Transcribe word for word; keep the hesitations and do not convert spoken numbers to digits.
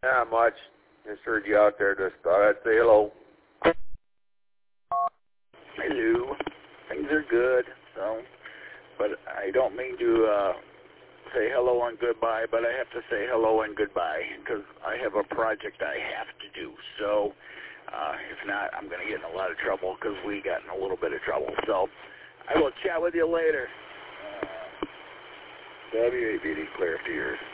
Not much. Just heard you out there. Just thought I'd say hello. Hello. Things are good, so, but I don't mean to uh, say hello and goodbye, but I have to say hello and goodbye because I have a project I have to do. So, uh, if not, I'm going to get in a lot of trouble because we got in a little bit of trouble. So, I will chat with you later. Uh, W A B D, clear up to yours.